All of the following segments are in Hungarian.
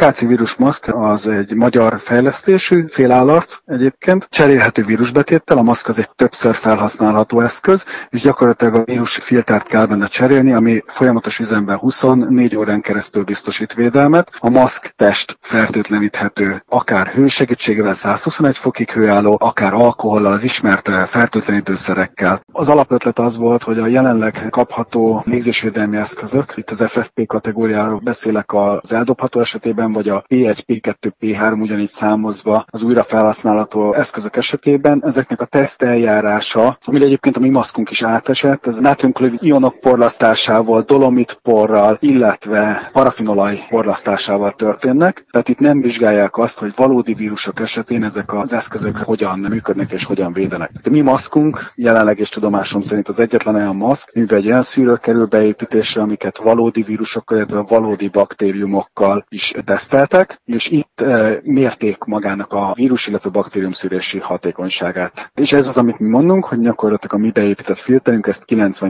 AKC vírusmaszk az egy magyar fejlesztésű, félállarc egyébként, cserélhető vírusbetéttel, a maszk az egy többször felhasználható eszköz, és gyakorlatilag a vírusfiltert kell benne cserélni, ami folyamatos üzemben 24 órán keresztül biztosít védelmet. A maszk test fertőtleníthető, akár hő segítségével 121 fokig hőálló, akár alkohollal, az ismert fertőtlenítőszerekkel. Az alapötlet az volt, hogy a jelenleg kapható légzésvédelmi eszközök, itt az FFP kategóriáról beszélek az eldobható esetében, vagy a P1, P2, P3 ugyanígy számozva az újra felhasználható eszközök esetében, ezeknek a teszt eljárása, amire egyébként a mi maszkunk is átesett, ez nátriumklorid ionok porlasztásával, dolomit porral, illetve parafinolaj porlasztásával történnek. Tehát itt nem vizsgálják azt, hogy valódi vírusok esetén ezek az eszközök hogyan működnek és hogyan védenek. De mi maszkunk jelenleg és tudomásom szerint az egyetlen olyan maszk, mivel egy olyan szűrő kerül beépítésre, amiket valódi vírusokkal, illetve valódi baktériumokkal is teszteltek, és itt mérték magának a vírus, illetve baktériumszűrési hatékonyságát. És ez az, amit mi mondunk, hogy gyakorlatilag a mi beépített filterünk ezt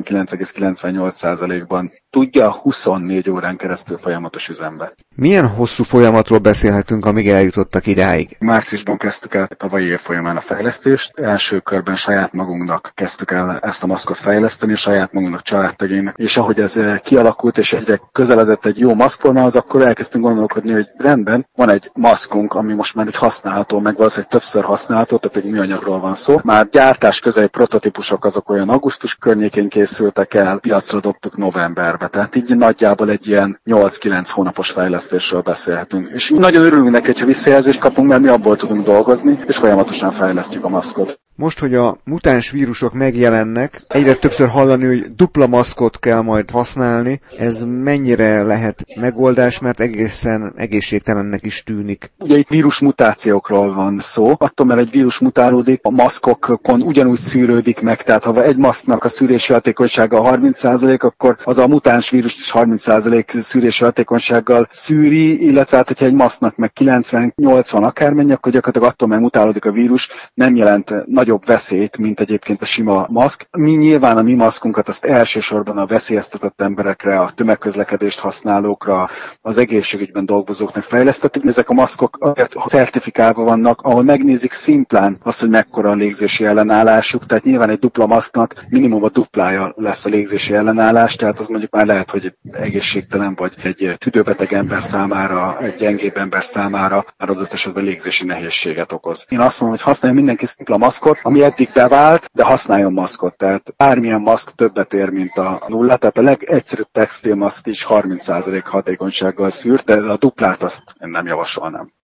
99,98%-ban tudja 24 órán keresztül folyamatos üzembe. Milyen hosszú folyamatról beszélhetünk, amíg eljutottak idáig? Márciusban kezdtük el tavalyi év folyamán a fejlesztést. Első körben saját magunknak kezdtük el ezt a maszkot fejleszteni, saját magunknak, családtagének. És ahogy ez kialakult, és egyre közeledett egy jó maszkformához, akkor elkezdtünk gondolkodni, hogy rendben, van egy maszkunk, ami most már úgy használható, meg valószínűleg többször használható, tehát egy műanyagról van szó. Már gyártás közeli prototípusok azok olyan augusztus környékén készültek el, piacra dobtuk novemberbe. Tehát így nagyjából egy ilyen 8-9 hónapos fejlesztésről beszélhetünk. És nagyon örülünk neki, hogyha visszajelzést kapunk, mert mi abból tudunk dolgozni, és folyamatosan fejlesztjük a maszkot. Most, hogy a mutáns vírusok megjelennek, egyre többször hallani, hogy dupla maszkot kell majd használni. Ez mennyire lehet megoldás, mert egészen egészségtelennek is tűnik. Ugye itt vírusmutációkról van szó. Attól, mert egy vírus mutálódik, a maszkokon ugyanúgy szűrődik meg, tehát ha egy maszknak a szűrési hatékonysága 30%, akkor az a mutáns vírus is 30% szűrési hatékonysággal szűri, illetve hát, hogyha egy maszknak meg 90-80 akármennyi, akkor gyakorlatilag attól, mert mutálódik a vírus, nem jelent nagyobb veszélyt, mint egyébként a sima maszk. Mi nyilván a mi maszkunkat azt elsősorban a veszélyeztetett emberekre, a tömegközlekedést használókra, az egészségügyben dolgozóknak fejlesztettük. Ezek a maszkok azért certifikálva vannak, ahol megnézik szimplán azt, hogy mekkora a légzési ellenállásuk, tehát nyilván egy dupla maszknak minimum a duplája lesz a légzési ellenállás, tehát az mondjuk már lehet, hogy egészségtelen vagy egy tüdőbeteg ember számára, egy gyengébb ember számára már adott esetben légzési nehézséget okoz. Én azt mondom, hogy használjon mindenki szimpla maszkot, ami eddig bevált, de használjon maszkot. Tehát bármilyen maszk többet ér, mint a nulla. Tehát a legegyszerűbb textilmaszk is 30% hatékonysággal szűr, de a duplát azt én nem javasolnám.